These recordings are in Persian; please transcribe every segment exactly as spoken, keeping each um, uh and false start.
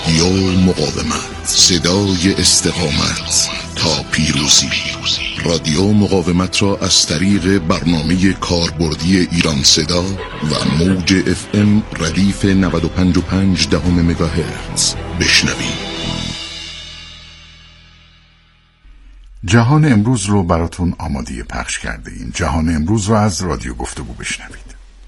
رادیو مقاومت، صدای استقامت تا پیروزی. رادیو مقاومت را از طریق برنامه کاربردی ایران صدا و موج اف ام ردیف نود و پنج و پنج دهم مگاهرتز بشنوید. جهان امروز رو براتون آماده پخش کرده ایم. جهان امروز رو از رادیو گفتگو بشنوید.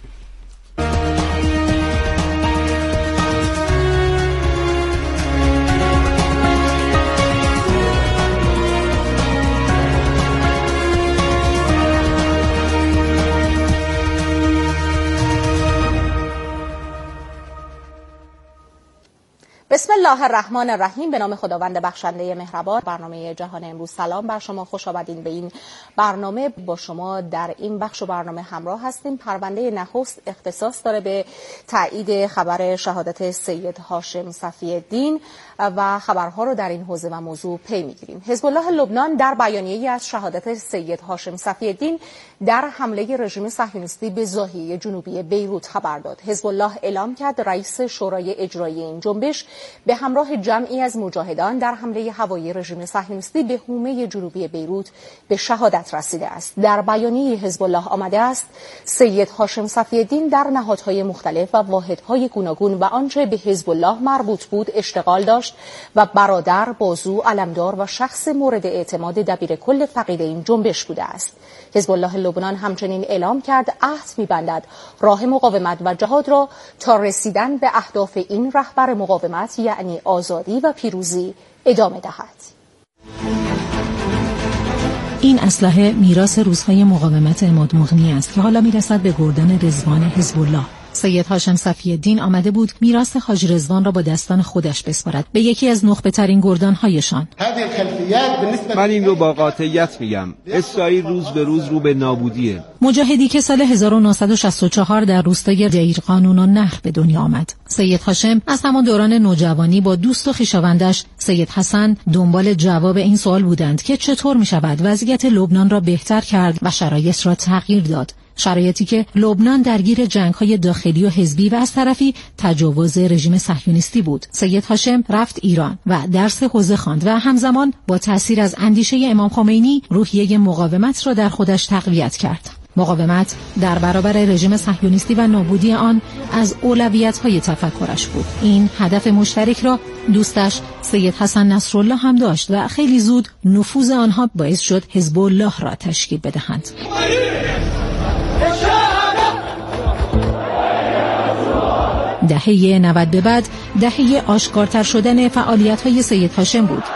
بسم الله الرحمن الرحیم. به نام خداوند بخشنده مهربان. برنامه جهان امروز. سلام بر شما، خوش آمدین به این برنامه. با شما در این بخش و برنامه همراه هستیم. پرونده نخست اختصاص داره به تایید خبر شهادت سید هاشم صفی الدین و خبرها رو در این حوزه و موضوع پی میگیریم. حزب الله لبنان در بیانیه‌ای از شهادت سید هاشم صفی الدین در حمله رژیم صهیونیستی به ناحیه جنوبی بیروت خبر داد. حزب الله اعلام کرد رئیس شورای اجرایی این جنبش به همراه جمعی از مجاهدان در حمله هوایی رژیم صهیونیستی به حومه جنوبی بیروت به شهادت رسیده است. در بیانیه حزب الله آمده است سید هاشم صفی الدین در نهادهای مختلف و واحدهای گوناگون و آنچه به حزب الله مربوط بود اشتغال داشت و برادر، بازو، علمدار و شخص مورد اعتماد دبیر کل فقید این جنبش بوده است. حزب الله لبنان همچنین اعلام کرد عهد می‌بندد راه مقاومت و جهاد را تا رسیدن به اهداف این رهبر مقاومت یعنی آزادی و پیروزی ادامه دهد. این اسلحه میراث روزهای مقاومت عماد مغنی است که حالا میرسد به گردن رضوان حزب الله. سید هاشم صفی الدین آمده بود میراث حاج رضوان را با دستان خودش بسپارد به یکی از نخبه ترین گردان‌هایشان. من این رو با قاطعیت میگم، اسرائیل روز به روز رو به نابودیه. مجاهدی که سال هزار و نهصد و شصت و چهار در روستای دیر قانون النهر به دنیا آمد. سید هاشم از همان دوران نوجوانی با دوست و خویشاوندش سید حسن دنبال جواب این سوال بودند که چطور میشود وضعیت لبنان را بهتر کرد و شرایط را تغییر داد. شرایطی که لبنان درگیر جنگ‌های داخلی و حزبی و از طرفی تجاوز رژیم صهیونیستی بود. سید هاشم رفت ایران و درس حوزه خواند و همزمان با تأثیر از اندیشه امام خمینی روحیه مقاومت را در خودش تقویت کرد. مقاومت در برابر رژیم صهیونیستی و نابودی آن از اولویت‌های تفکرش بود. این هدف مشترک را دوستش سید حسن نصرالله هم داشت و خیلی زود نفوذ آنها باعث شد حزب الله را تشکیل بدهند. دهه نود به بعد دهه آشکارتر شدن فعالیت‌های سید هاشم بود.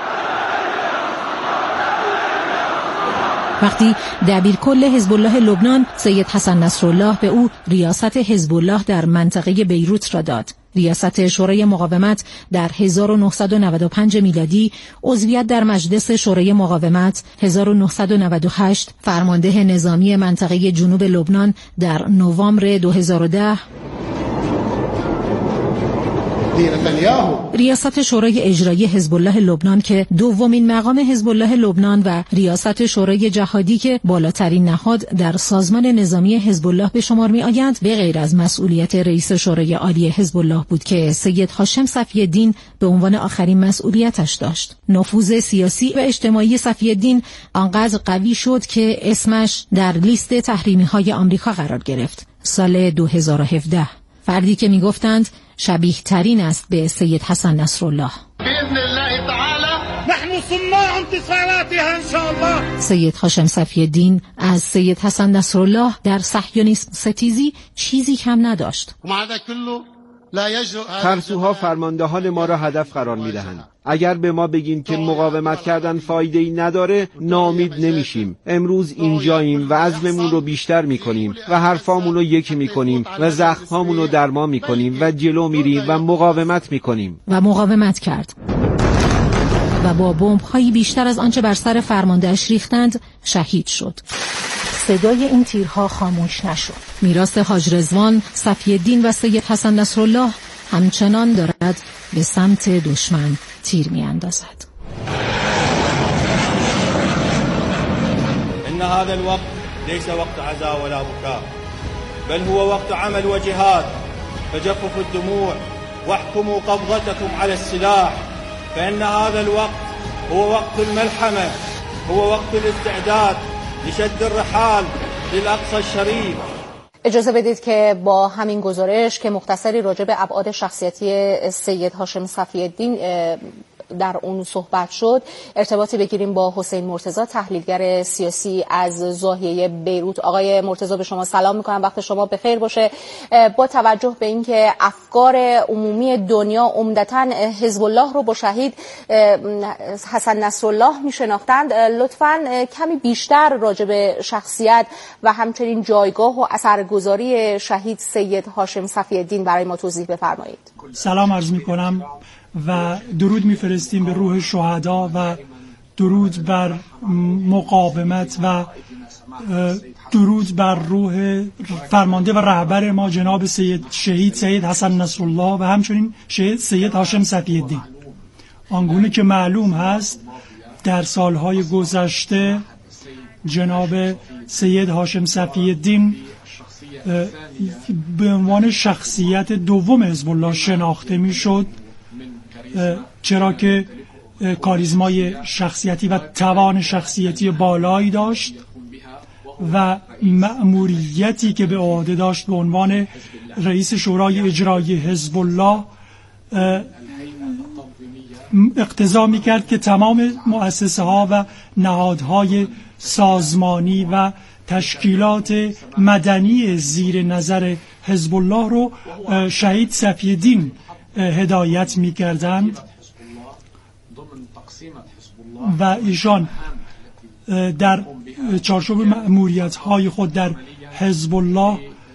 وقتی دبیر کل حزب الله لبنان سید حسن نصرالله به او ریاست حزب الله در منطقه بیروت را داد. ریاست شورای مقاومت در هزار و نهصد و نود و پنج میلادی، عضویت در مجلس شورای مقاومت هزار و نهصد و نود و هشت، فرمانده نظامی منطقه جنوب لبنان در نوامبر دو هزار و ده، ریاست شورای اجرایی حزب الله لبنان که دومین مقام حزب الله لبنان و ریاست شورای جهادی که بالاترین نهاد در سازمان نظامی حزب الله به شمار می آیند، به غیر از مسئولیت رئیس شورای عالی حزب الله بود که سید هاشم صفی الدین به عنوان آخرین مسئولیتش داشت. نفوذ سیاسی و اجتماعی صفی الدین آنقدر قوی شد که اسمش در لیست تحریمی های آمریکا قرار گرفت. سال دو هزار و هفده فردی که می گفتند شبیه ترین است به سید حسن نصرالله. بإذن الله تعالی نحن صناع انتصاراتها ان شاء الله. سید هاشم صفی الدین از سید حسن نصرالله در صهیونیسم ستیزی چیزی کم نداشت. ترسوها فرماندهان ما را هدف قرار می‌دهند. اگر به ما بگین که مقاومت کردن فایده‌ای نداره، ناامید نمیشیم. امروز اینجاییم و عزممون رو بیشتر می‌کنیم و حرفامون رو یکی می‌کنیم و زخمامون رو درمان می‌کنیم و جلو میریم و مقاومت می‌کنیم. و مقاومت کرد. و با بمب‌های بیشتر از آنچه بر سر فرمانده‌اش ریختند شهید شد. صدای این تیرها خاموش نشد. میراث حاج رضوان، صفی الدین و سید حسن نصرالله همچنان دارد به سمت دشمن تیر می‌اندازد. ان هذا الوقت ليس وقت عزاء ولا بكاء بل هو وقت عمل وجهاد فجفف الدموع واحكموا قبضتكم على السلاح فإن هذا الوقت هو وقت الملحمة، هو وقت الاستعداد لشد الرحال للأقصى الشريف. اجازه بدید که با همین گزارش که مختصری راجع به ابعاد شخصیتی سید هاشم صفی الدین در اون صحبت شد ارتباطی بگیریم با حسین مرتضی، تحلیلگر سیاسی از زاویه بیروت. آقای مرتضی به شما سلام میکنم، وقت شما بخیر باشه. با توجه به اینکه افکار عمومی دنیا عمدتاً حزب الله رو با شهید حسن نصرالله میشناختند، لطفاً کمی بیشتر راجع به شخصیت و همچنین جایگاه و اثرگذاری شهید سید هاشم صفی الدین برای ما توضیح بفرمایید. سلام عرض میکنم و درود میفرستیم به روح شهدا و درود بر مقاومت و درود بر روح فرمانده و رهبر ما جناب سید شهید سید حسن نصرالله و همچنین شهید سید هاشم صفی الدین. آنگونه که معلوم هست در سالهای گذشته جناب سید هاشم صفی الدین به عنوان شخصیت دوم حزب الله شناخته میشد، چرا که کاریزمای شخصیتی و توان شخصیتی بالایی داشت و مأموریتی که به عهده داشت به عنوان رئیس شورای اجرایی حزب الله اقتضا می‌کرد که تمام مؤسسه ها و نهادهای سازمانی و تشکیلات مدنی زیر نظر حزب الله رو شهید صفی الدین هدایت می‌کردند و ایشان در چارچوب مأموریت‌های خود در حزب الله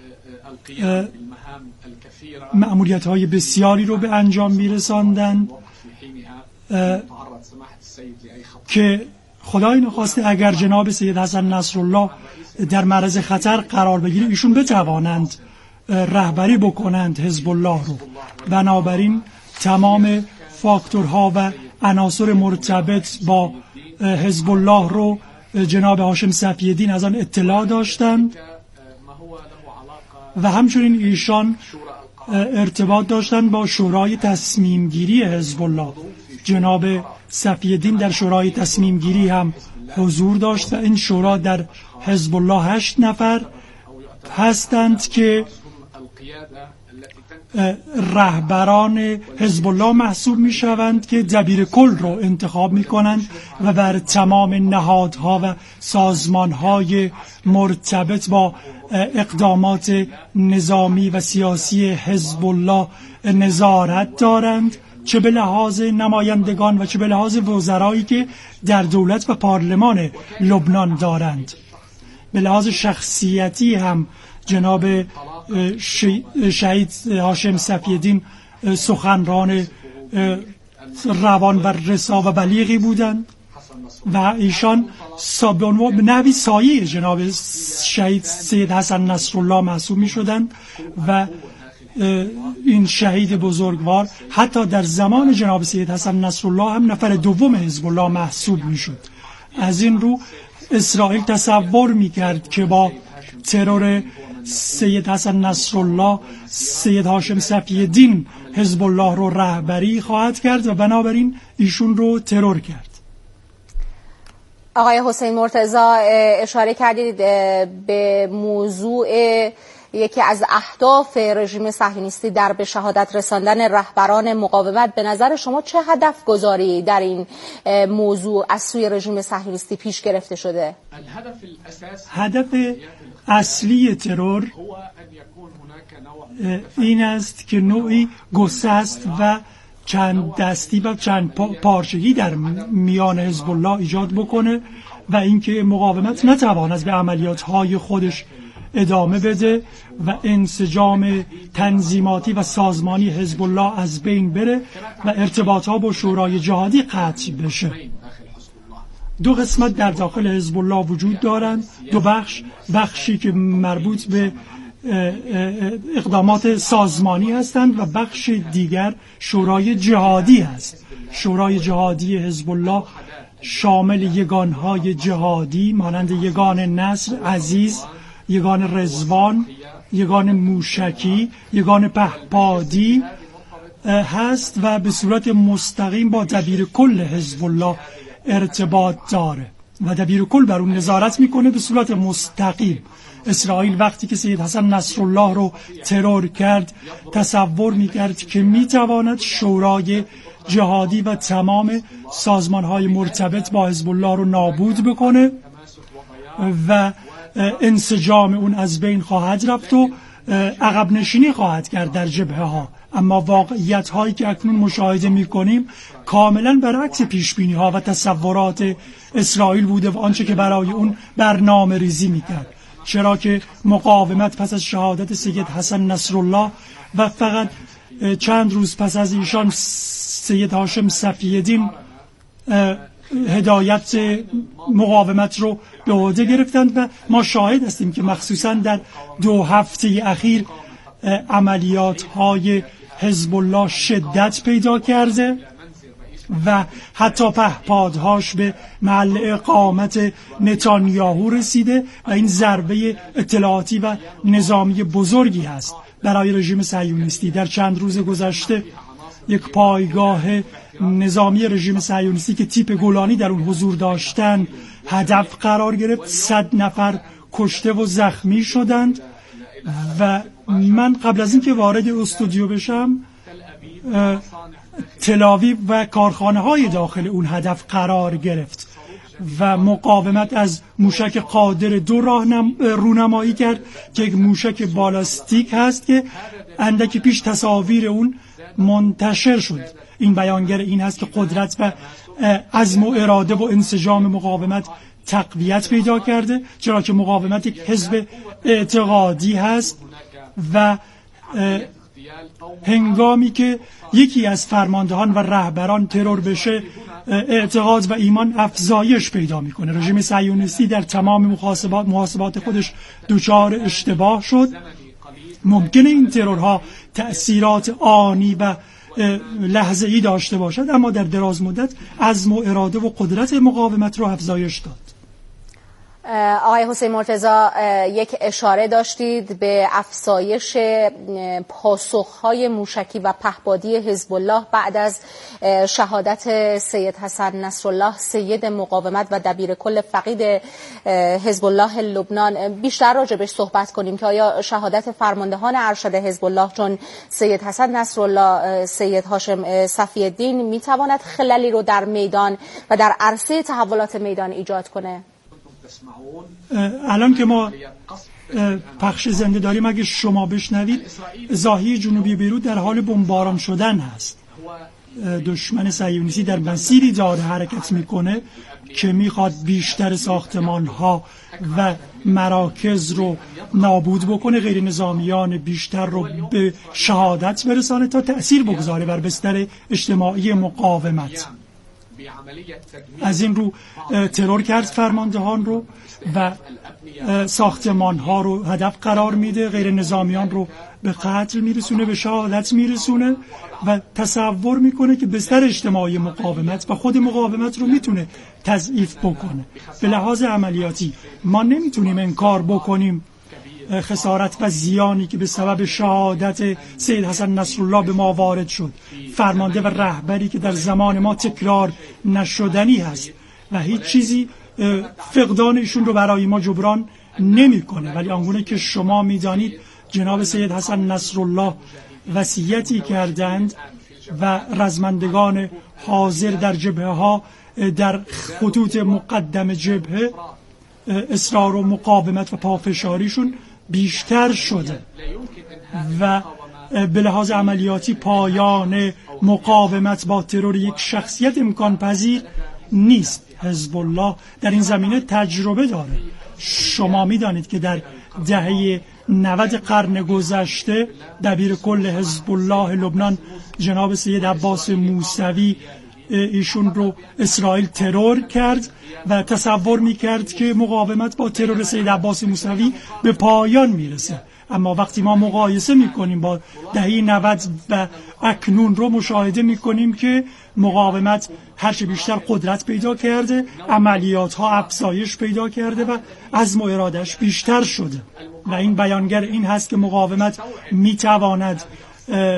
مأموریت‌های بسیاری رو به انجام می‌رساندند که خدای نخواسته اگر جناب سید حسن نصرالله در معرض خطر قرار بگیره ایشون بتوانند رهبری بکنند حزب الله رو. بنابراین تمام فاکتورها و عناصر مرتبط با حزب الله رو جناب هاشم صفی الدین از آن اطلاع داشتند و همچنین ایشان ارتباط داشتند با شورای تصمیم گیری حزب الله. جناب صفی الدین در شورای تصمیم گیری هم حضور داشت و این شورا در حزب الله هشت نفر هستند که رهبران حزب الله محسوب می شوند که دبیر کل رو انتخاب می کنند و بر تمام نهادها و سازمانهای مرتبط با اقدامات نظامی و سیاسی حزب الله نظارت دارند، چه به لحاظ نمایندگان و چه به لحاظ وزرایی که در دولت و پارلمان لبنان دارند. به لحاظ شخصیتی هم جناب شهید هاشم صفی الدین سخنران روان و رسا و بلیغی بودند و ایشان به نحوی سایه جناب شهید سید حسن نصرالله محسوب می شدند و این شهید بزرگوار حتی در زمان جناب سید حسن نصرالله هم نفر دوم حزب الله محسوب می شد. از این رو اسرائیل تصور می کرد که با ترور سید حسن نصرالله سید هاشم صفی الدین حزب الله رو رهبری خواهد کرد و بنابراین ایشون رو ترور کرد. آقای حسین مرتضی اشاره کردید به موضوع یکی از اهداف رژیم صهیونیستی در به شهادت رساندن رهبران مقاومت. به نظر شما چه هدف گذاری در این موضوع از سوی رژیم صهیونیستی پیش گرفته شده؟ هدف اصلی ترور این است که نوعی گسست و چند دستی و چند پارچگی در میان حزب الله ایجاد بکنه و اینکه مقاومت نتواند به عملیات‌های خودش ادامه بده و انسجام تنظیماتی و سازمانی حزب الله از بین بره و ارتباطها با شورای جهادی قطع بشه. دو قسمت در داخل حزب الله وجود دارند، دو بخش، بخشی که مربوط به اقدامات سازمانی هستند و بخش دیگر شورای جهادی است. شورای جهادی حزب الله شامل یگانهای جهادی مانند یگان نصر عزیز، یگان رضوان، یگان موشکی، یگان پهپادی هست و به صورت مستقیم با دبیر کل حزب الله ارتباط داره و دبیر کل بر اون نظارت میکنه به صورت مستقیم. اسرائیل وقتی که سید حسن نصرالله رو ترور کرد تصور میکرد که میتواند شورای جهادی و تمام سازمانهای مرتبط با حزب الله رو نابود بکنه و انسجام اون از بین خواهد رفت و عقب نشینی خواهد کرد در جبهه ها. اما واقعیت هایی که اکنون مشاهده می کنیم کاملا برعکس پیش بینی ها و تصورات اسرائیل بوده و آنچه که برای اون برنامه ریزی می کرد. چرا که مقاومت پس از شهادت سید حسن نصرالله و فقط چند روز پس از ایشان سید هاشم صفی‌الدین هدایت مقاومت رو به عهده گرفتند و ما شاهد هستیم که مخصوصا در دو هفته اخیر عملیات های حزب الله شدت پیدا کرده و حتی پهپادهاش به محل اقامت نتانیاهو رسیده و این ضربه اطلاعاتی و نظامی بزرگی هست برای رژیم صهیونیستی. در چند روز گذشته یک پایگاه نظامی رژیم صهیونیستی که تیپ گولانی در اون حضور داشتن هدف قرار گرفت، صد نفر کشته و زخمی شدند و من قبل از اینکه وارد استودیو بشم تل‌آویو و کارخانه های داخل اون هدف قرار گرفت و مقاومت از موشک قادر دو راه رونمایی کرد که یک موشک بالاستیک هست که اندکی پیش تصاویر اون منتشر شد. این بیانگر این هست که قدرت و عزم و اراده و انسجام مقاومت تقویت پیدا کرده، چرا که مقاومت یک حزب اعتقادی هست و هنگامی که یکی از فرماندهان و رهبران ترور بشه اعتقاد و ایمان افزایش پیدا میکنه. رژیم صهیونیستی در تمام محاسبات محاسبات خودش دچار اشتباه شد. ممکنه این ترورها تأثیرات آنی و لحظه‌ای داشته باشد اما در دراز مدت عزم و اراده و قدرت مقاومت رو افزایش داد. آقای حسین مرتضی یک اشاره داشتید به افزایش پاسخهای موشکی و پهپادی حزب الله بعد از شهادت سید حسن نصرالله سید مقاومت و دبیر کل فقید حزب الله لبنان. بیشتر راجبش صحبت کنیم که آیا شهادت فرماندهان ارشد حزب الله چون سید حسن نصرالله سید هاشم صفی‌الدین میتواند خللی رو در میدان و در عرصه تحولات میدان ایجاد کنه؟ الان که ما پخش زنده داریم اگه شما بشنوید ضاحیه جنوبی بیروت در حال بمباران شدن هست. دشمن صهیونیستی در مسیری داره حرکت میکنه که میخواد بیشتر ساختمان ها و مراکز رو نابود بکنه، غیر نظامیان بیشتر رو به شهادت برسانه تا تأثیر بگذاره بر بستر اجتماعی مقاومت. از این رو ترور کرد فرماندهان رو و ساختمان ها رو هدف قرار میده، غیر نظامیان رو به قتل میرسونه، به شهادت میرسونه و تصور میکنه که بستر اجتماعی مقاومت و خود مقاومت رو میتونه تضعیف بکنه. به لحاظ عملیاتی ما نمیتونیم انکار بکنیم خسارت و زیانی که به سبب شهادت سید حسن نصرالله به ما وارد شد. فرمانده و رهبری که در زمان ما تکرار نشدنی هست و هیچ چیزی فقدان ایشون رو برای ما جبران نمیکنه. ولی آنگونه که شما میدانید جناب سید حسن نصرالله وصیتی کردند و رزمندگان حاضر در جبهه ها در خطوط مقدم جبهه اصرار و مقاومت و پافشاریشون بیشتر شده و به لحاظ عملیاتی پایان مقاومت با ترور یک شخصیت امکان پذیر نیست. حزب الله در این زمینه تجربه داره. شما میدانید که در دهه نود قرن گذشته دبیر کل حزب الله لبنان جناب سید عباس موسوی ایشون رو اسرائیل ترور کرد و تصور میکرد که مقاومت با ترور سید عباس موسوی به پایان میرسه. اما وقتی ما مقایسه میکنیم با دهه نود و اکنون رو مشاهده میکنیم که مقاومت هرچه بیشتر قدرت پیدا کرده، عملیات ها افزایش پیدا کرده و عزم و ارادش بیشتر شده و این بیانگر این هست که مقاومت میتواند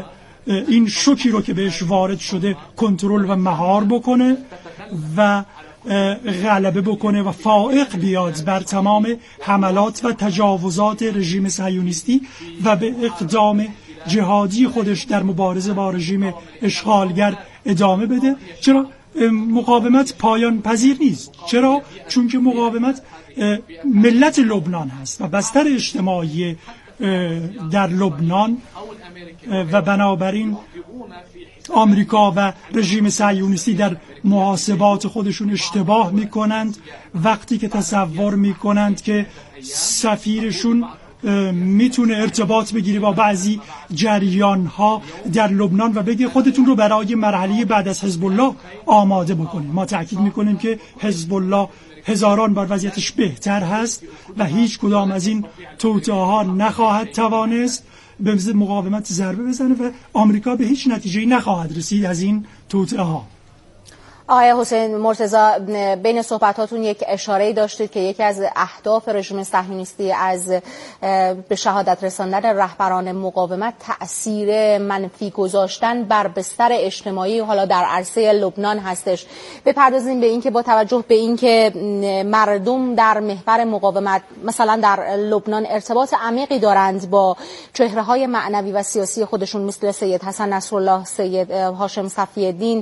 این شوکی رو که بهش وارد شده کنترل و مهار بکنه و غلبه بکنه و فائق بیاد بر تمام حملات و تجاوزات رژیم صهیونیستی و به اقدام جهادی خودش در مبارزه با رژیم اشغالگر ادامه بده. چرا مقاومت پایان پذیر نیست؟ چرا؟ چون که مقاومت ملت لبنان هست و بستر اجتماعی در لبنان و بنابراین آمریکا و رژیم صهیونیستی در محاسبات خودشون اشتباه میکنند وقتی که تصور میکنند که سفیرشون میتونه ارتباط بگیره با بعضی جریان ها در لبنان و بگه خودتون رو برای مرحله بعد از حزب الله آماده بکنید. ما تأکید میکنیم که حزب الله هزاران بار وضعیتش بهتر هست و هیچ کدام از این توطئه ها نخواهد توانست به مقاومت ضربه بزنه و آمریکا به هیچ نتیجه‌ای نخواهد رسید از این توطئه ها. آقای حسین مرتضی، بین صحبتاتون یک اشاره‌ای داشتید که یکی از اهداف رژیم صهیونیستی از به شهادت رساندن رهبران مقاومت تأثیر منفی گذاشتن بر بستر اجتماعی حالا در عرصه لبنان هستش. بپردازیم به این که با توجه به این که مردم در محور مقاومت مثلا در لبنان ارتباط عمیقی دارند با چهره‌های معنوی و سیاسی خودشون مثل سید حسن نصرالله، سید هاشم صفی الدین،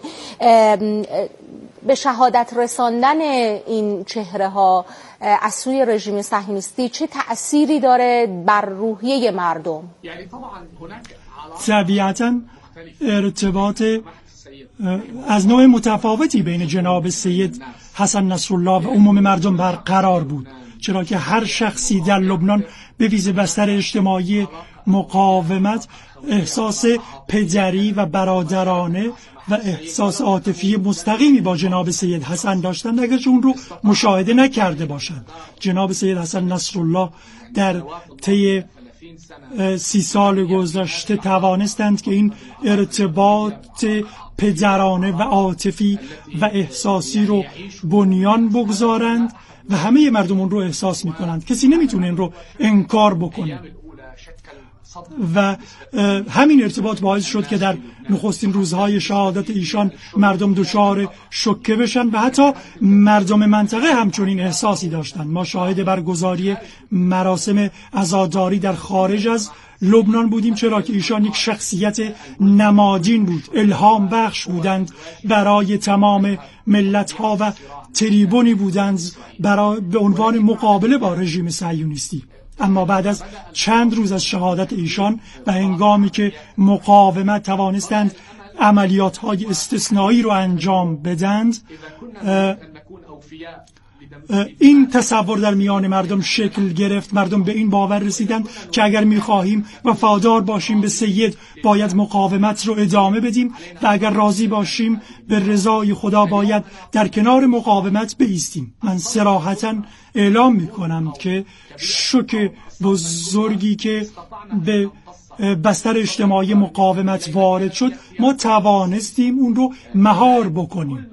به شهادت رساندن این چهره ها از سوی رژیم صهیونیستی چه تأثیری داره بر روحیه مردم؟ طبیعتاً ارتباط از نوع متفاوتی بین جناب سید حسن نصرالله و عموم مردم برقرار بود، چرا که هر شخصی در لبنان به ویژه بستر اجتماعی مقاومت احساس پدری و برادرانه و احساس عاطفی مستقیمی با جناب سید حسن داشتند اگرچه اون رو مشاهده نکرده باشند. جناب سید حسن نصرالله در طی سی سال گذشته توانستند که این ارتباط پدرانه و عاطفی و احساسی رو بنیان بگذارند و همه مردم اون رو احساس میکنند. کسی نمیتونه این رو انکار بکنه و همین ارتباط باعث شد که در نخستین روزهای شهادت ایشان مردم دچار شوکه بشن و حتی مردم منطقه همچنین احساسی داشتند. ما شاهد برگزاری مراسم عزاداری در خارج از لبنان بودیم، چرا که ایشان یک شخصیت نمادین بود، الهام بخش بودند برای تمام ملت ها و تریبونی بودند برای به عنوان مقابله با رژیم صهیونیستی. اما بعد از چند روز از شهادت ایشان و هنگامی که مقاومت توانستند عملیات های استثنایی رو انجام بدند، این تصور در میان مردم شکل گرفت. مردم به این باور رسیدند که اگر می‌خواهیم وفادار باشیم به سید باید مقاومت رو ادامه بدیم و اگر راضی باشیم به رضای خدا باید در کنار مقاومت بایستیم. من صراحتاً اعلام می‌کنم که شوک بزرگی که به بستر اجتماعی مقاومت وارد شد ما توانستیم اون رو مهار بکنیم.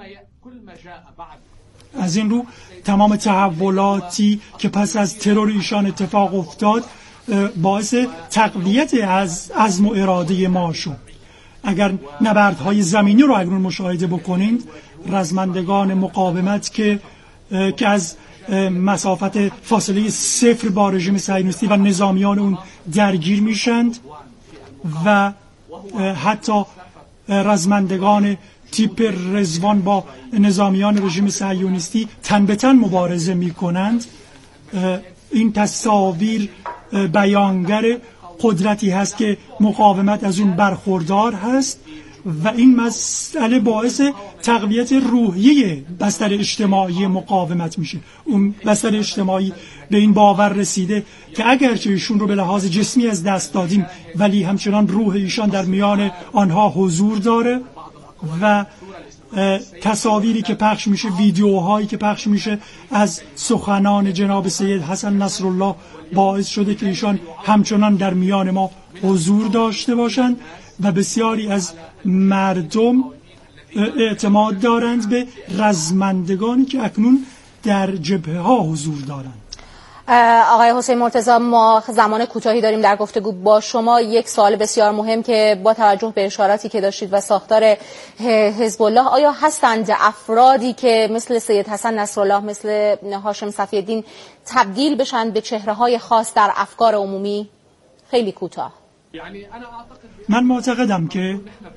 از این رو تمام تحولاتی که پس از ترور ایشان اتفاق افتاد باعث تقویت از عزم و اراده ما شد. اگر نبردهای زمینی رو اگر مشاهده بکنید، رزمندگان مقاومت که که از مسافت فاصله صفر با رژیم صهیونیستی و نظامیان اون درگیر میشند و حتی رزمندگان تیپ رضوان با نظامیان رژیم صهیونیستی تن به تن مبارزه می کنند. این تصاویر بیانگر قدرتی هست که مقاومت از اون برخوردار هست و این مسئله باعث تقویت روحیه بستر اجتماعی مقاومت میشه. اون بستر اجتماعی به این باور رسیده که اگرچه ایشون رو به لحاظ جسمی از دست دادیم ولی همچنان روح ایشان در میان آنها حضور داره و تصاویری که پخش میشه، ویدیوهایی که پخش میشه از سخنان جناب سید حسن نصرالله باعث شده که ایشان همچنان در میان ما حضور داشته باشند و بسیاری از مردم اعتماد دارند به رزمندگانی که اکنون در جبهه ها حضور دارند. آقای حسین مرتضی، ما زمان کوتاهی داریم در گفتگو با شما. یک سوال بسیار مهم که با توجه به اشاراتی که داشتید و ساختار حزب الله، آیا هستند افرادی که مثل سید حسن نصرالله، مثل هاشم صفی الدین تبدیل بشن به چهره‌های خاص در افکار عمومی؟ خیلی کوتاه. من معتقدم که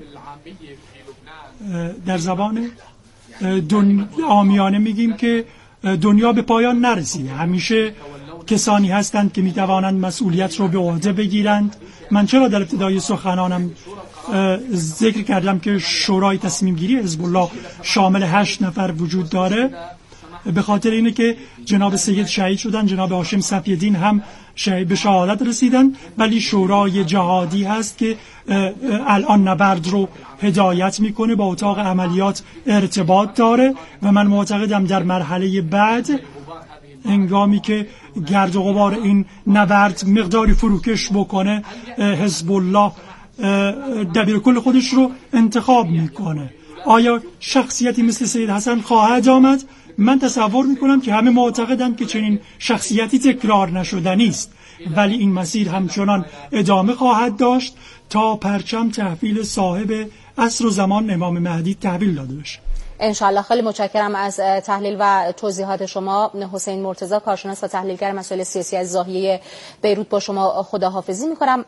در زبان عامیانه میگیم که دنیا به پایان نرسیده. همیشه کسانی هستند که میتوانند مسئولیت رو به عهده بگیرند. من چرا در ابتدای سخنانم ذکر کردم که شورای تصمیم گیری حزب الله شامل هشت نفر وجود داره؟ به خاطر اینه که جناب سید شهید شدن، جناب هاشم صفی الدین هم شهید به شهادت رسیدن، ولی شورای جهادی هست که الان نبرد رو هدایت میکنه، با اتاق عملیات ارتباط داره و من معتقدم در مرحله بعد، هنگامی که گرد و غبار این نبرد مقداری فروکش بکنه، حزب الله دبیرکل خودش رو انتخاب میکنه. آیا شخصیتی مثل سید حسن خواهد آمد؟ من تصور میکنم که همه معتقدند که چنین شخصیتی تکرار نشدنی است، ولی این مسیر همچنان ادامه خواهد داشت تا پرچم تحویل صاحب عصر و زمان امام مهدی تحویل داده بشه. انشالله. خیلی متشکرم از تحلیل و توضیحات شما. حسین مرتضی، کارشناس و تحلیلگر مسائل سیاسی از زاویه بیروت، با شما خداحافظی میکنم.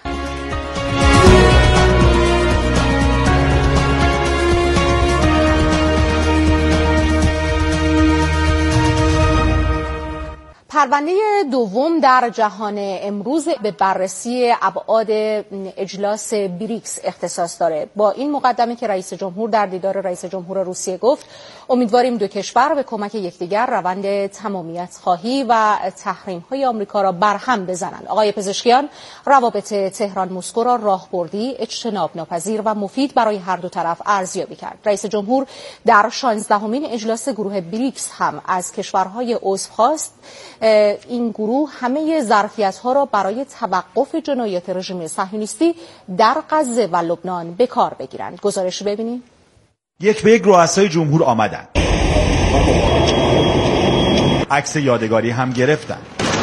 پرونده دوم در جهان امروز به بررسی ابعاد اجلاس بریکس اختصاص داره. با این مقدمه که رئیس جمهور در دیدار رئیس جمهور روسیه گفت امیدواریم دو کشور به کمک یکدیگر روند تمامیت خواهی و تحریم های آمریکا را برهم بزنند. آقای پزشکیان روابط تهران مسکو را راهبردی، اجتناب ناپذیر و مفید برای هر دو طرف ارزیابی کرد. رئیس جمهور در شانزدهمین اجلاس گروه بریکس هم از کشورهای عضو خواست این گروه همه ظرفیت‌ها را برای توقف جنایات رژیم صهیونیستی در غزه و لبنان به کار بگیرند. گزارش ببینید. یک به یک رؤسای جمهور آمدند. عکس یادگاری هم گرفتند.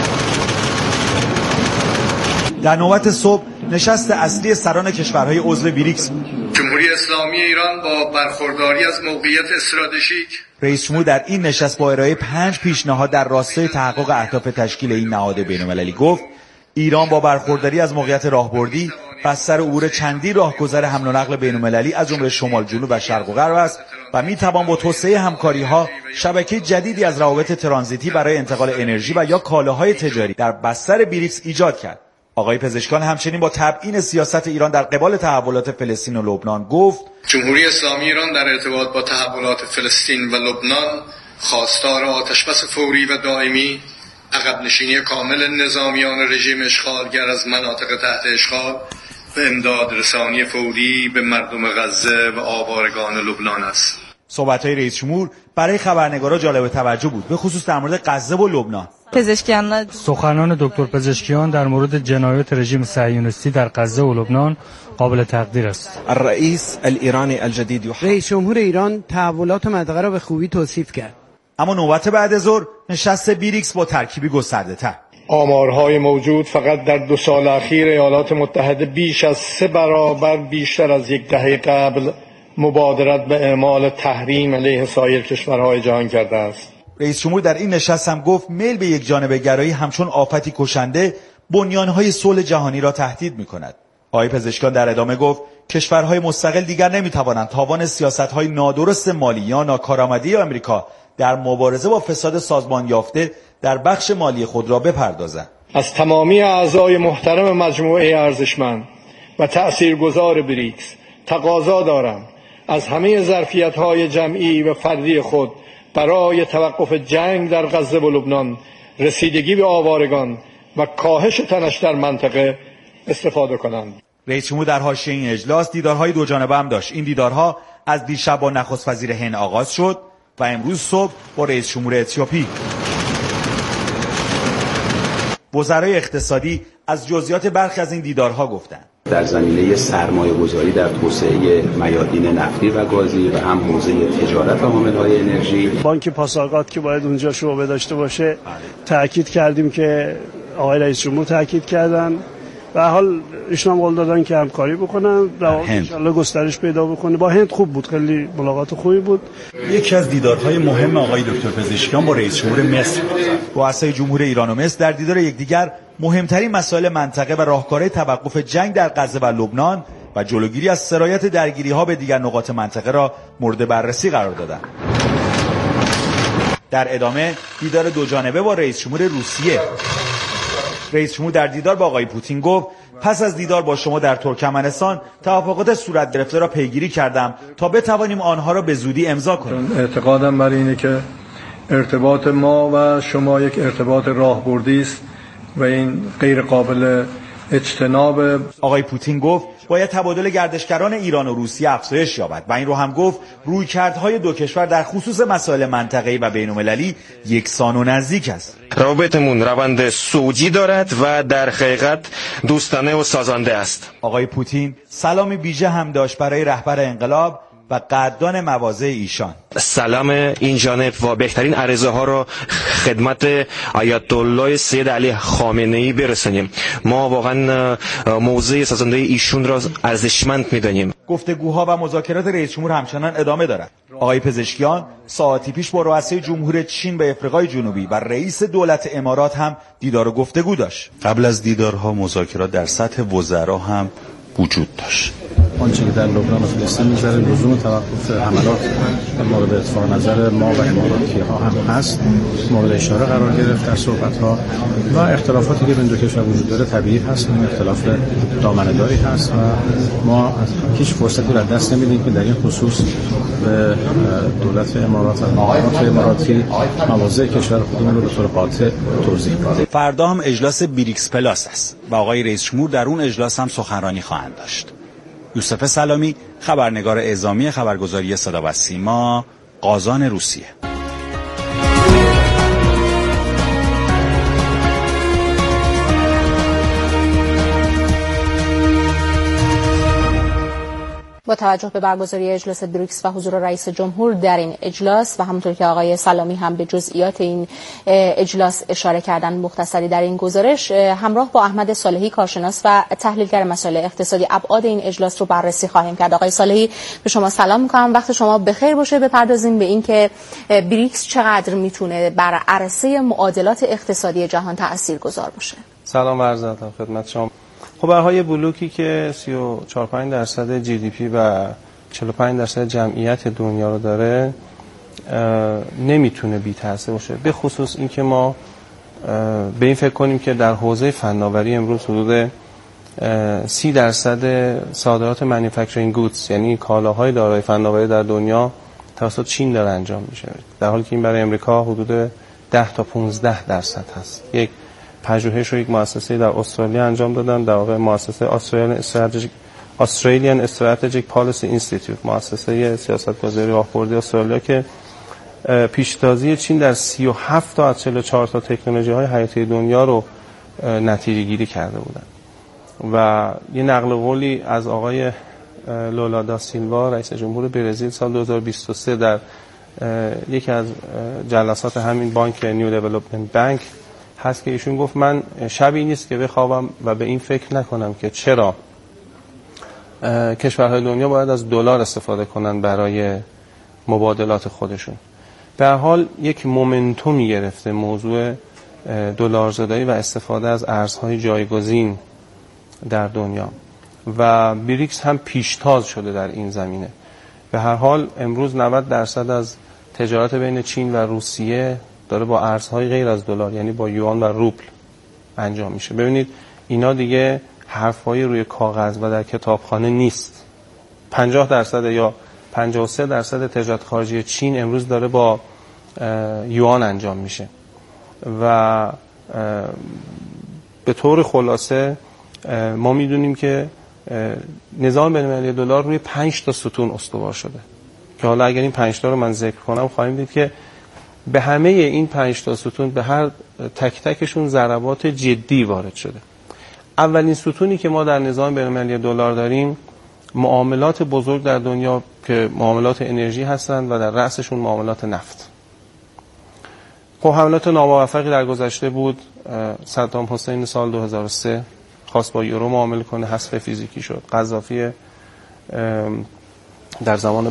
در نوبت صبح نشست اصلی سران کشورهای عضو بریکس، جمهوری اسلامی ایران با برخورداری از موقعیت استراتژیک، رئیس جمهور در این نشست با ارائه پنج پیشنهاد در راستای تحقق اهداف تشکیل این نهاد بین‌المللی گفت ایران با برخورداری از موقعیت راهبردی بستر عبور چندین راهگذر حمل و نقل بین‌المللی از جمله شمال، جنوب و شرق و غرب است و میتوان با توسعه همکاری‌ها شبکه جدیدی از روابط ترانزیتی برای انتقال انرژی و یا کالاهای تجاری در بستر بریکس ایجاد کرد. آقای پزشکیان همچنین با تبیین سیاست ایران در قبال تحولات فلسطین و لبنان گفت جمهوری اسلامی ایران در ارتباط با تحولات فلسطین و لبنان خواستار آتشبس فوری و دائمی، عقب نشینی کامل نظامیان رژیم اشغالگر از مناطق تحت اشغال و امداد رسانی فوری به مردم غزه و آوارگان لبنان است. صحبت‌های رئیس جمهور برای خبرنگارا جالب توجه بود، به خصوص در مورد غزه و لبنان. پزشکیان سخنان دکتر پزشکیان در مورد جنایات رژیم صهیونیستی در غزه و لبنان قابل تقدیر است. الرئیس الایرانی الجدید رئیس جمهور ایران تحولات منطقه را به خوبی توصیف کرد. اما نوبت بعد ظهر نشست بریکس با ترکیبی گسترده‌تر. آمارهای موجود فقط در دو سال اخیر ایالات متحده بیش از سه برابر بیشتر از یک دهه قبل مبادرت به اعمال تحریم علیه سایر کشورهای جهان کرده است. رئیس جمهور در این نشست هم گفت میل به یک جانبه گرایی همچون آفتی کشنده بنیانهای صلح جهانی را تهدید می‌کند. آقای پزشکیان در ادامه گفت کشورهای مستقل دیگر نمی‌توانند تاوان سیاست‌های نادرست مالی یا ناکارآمدی آمریکا در مبارزه با فساد سازمان یافته در بخش مالی خود را بپردازند. از تمامی اعضای محترم مجموعه ارزشمند و تأثیرگذار بریکس تقاضا دارم از همه ظرفیت‌های جمعی و فردی خود برای توقف جنگ در غزه و لبنان، رسیدگی به آوارگان و کاهش تنش در منطقه استفاده کنند. رئیس جمهور در حاشیه این اجلاس دیدارهای دو جانبه هم داشت. این دیدارها از دیشب با نخست وزیر هند آغاز شد و امروز صبح با رئیس جمهور اتیوپی. وزرای اقتصادی از جزئیات برخی از این دیدارها گفتند. در زمینه سرمایه‌گذاری در توسعه میادین نفتی و گازی و هم حوزه تجارت و حامل‌های انرژی. بانک پاسارگاد که باید اونجا شعبه داشته باشه تاکید کردیم که آقای رئیس جمهور تاکید کردن و حال ایشون هم قول دادن که همکاری بکنن و ان شاءالله گسترش پیدا بکنه. با هند خوب بود، خیلی ملاقات خوبی بود. یکی از دیدارهای مهم آقای دکتر پزشکیان با رئیس جمهور مصر، رؤسای جمهور ایران و مصر در دیدار یکدیگر مهمترین مسائل منطقه و راهکارهای توقف جنگ در غزه و لبنان و جلوگیری از سرایت درگیری‌ها به دیگر نقاط منطقه را مورد بررسی قرار دادند. در ادامه دیدار دو جانبه با رئیس جمهور روسیه. رئیس جمهور در دیدار با آقای پوتین گفت پس از دیدار با شما در ترکمنستان توافقات صورت گرفته را پیگیری کردم تا بتوانیم آنها را به زودی امضا کنیم. اعتقادم بر اینه که ارتباط ما و شما یک ارتباط راهبردی است و این غیر قابل اجتناب. آقای پوتین گفت باید تبادل گردشگران ایران و روسیه افزایش یابد و این رو هم گفت رویکردهای دو کشور در خصوص مسائل منطقه‌ای و بین‌المللی یکسان و نزدیک است. روابطمون روند سوجی دارد و در حقیقت دوستانه و سازنده است. آقای پوتین سلامی ویژه هم داشت برای رهبر انقلاب و قدردان مواضع ایشان. سلام این جانب و بهترین عرضه ها را خدمت آیت الله سید علی خامنه‌ای برسانیم. ما واقعا موضع سازنده ایشون را ارزشمند می‌دانیم. گفتگوها و مذاکرات رئیس جمهور همچنان ادامه دارد. آقای پزشکیان ساعتی پیش با رؤسای جمهور چین و آفریقای جنوبی و رئیس دولت امارات هم دیدار و گفتگو داشت. قبل از دیدارها مذاکرات در سطح وزرا هم وجود داشت. آنچه که در لبنان و فلسطین می‌گذره لزوم توقف حملات مورد اتفاق نظر ما و اماراتی‌ها هم هست، مورد اشاره قرار گرفت در صحبت‌ها و اختلافاتی که بین دو کشور وجود داره طبیعی هست، این اختلاف دامنه‌داری هست و ما از هیچ فرصتی را دست نمیدیم که در این خصوص به دولت امارات و مقامات اماراتی مواضع کشور خودمون رو به طور قاطع توضیح بدیم. فردا هم اجلاس بریکس پلاس است و آقای رئیس جمهور در اون اجلاس هم سخنرانی خواهند داشت. یوسف سلامی، خبرنگار اعزامی خبرگزاری صدا و سیما، قازان روسیه. با توجه به برگزاری اجلاس بریکس و حضور رئیس جمهور در این اجلاس و همونطور که آقای سلامی هم به جزئیات این اجلاس اشاره کردن مختصری در این گزارش، همراه با احمد صالحی کارشناس و تحلیلگر مسائل اقتصادی ابعاد این اجلاس رو بررسی خواهیم کرد. آقای صالحی به شما سلام می‌کنم، وقت شما بخیر باشه. بپردازیم به این که بریکس چقدر میتونه بر عرصه معادلات اقتصادی جهان تاثیرگذار باشه. سلام و عرض ادب خدمت شما. خب برای بلوکی که سی و چهار پنج درصد جی دی پی و چهل و پنج درصد جمعیت دنیا رو داره نمیتونه بی تاثیر باشه، به خصوص اینکه ما به این فکر کنیم که در حوزه فناوری امروز حدود سی درصد صادرات مانیفکتچرینگ گودز یعنی کالاهای دارای فناوری در دنیا توسط چین داره انجام میشه، در حالی که این برای امریکا حدود ده تا پانزده درصد هست. یک پژوهش رو یک مؤسسه در استرالیا انجام دادن، در واقع مؤسسه استرالیان استراتژیک پالیسی اینستیتوت، مؤسسه سیاستگذاری راهبردی استرالیا، که پیشتازی چین در سی و هفت تا از چهل و چهار تا تکنولوژی‌های حیاتی دنیا رو نتیجه گیری کرده بودن. و یه نقل قولی از آقای لولا دا سیلوا رئیس جمهور برزیل سال دو هزار و بیست و سه در یکی از جلسات همین بانک نیو دیولپمنت بانک هست که ایشون گفت من شبی نیست که بخوابم و به این فکر نکنم که چرا کشورهای دنیا باید از دلار استفاده کنن برای مبادلات خودشون. به هر حال یک مومنتومی گرفته موضوع دلارزدایی و استفاده از ارزهای جایگزین در دنیا و بریکس هم پیشتاز شده در این زمینه. به هر حال امروز نود درصد از تجارت بین چین و روسیه داره با ارزهای غیر از دلار یعنی با یوان و روبل انجام میشه. ببینید اینا دیگه حرفای روی کاغذ و در کتابخانه نیست. پنجاه درصد یا پنجاه و سه درصد تجارت خارجی چین امروز داره با یوان انجام میشه و به طور خلاصه ما میدونیم که نظام بین‌المللی دلار روی پنج تا ستون استوار شده که حالا اگر این پنج تا رو من ذکر کنم خواهیم دید که به همه این پنج تا ستون به هر تک تکشون ضربات جدی وارد شده. اولین ستونی که ما در نظام بین‌المللی دلار داریم معاملات بزرگ در دنیا که معاملات انرژی هستند و در رأسشون معاملات نفت. خب حملات ناموفقی در گذشته بود. صدام حسین سال دو هزار و سه خواست با یورو معامله کنه، حذف فیزیکی شد. قذافی در زمان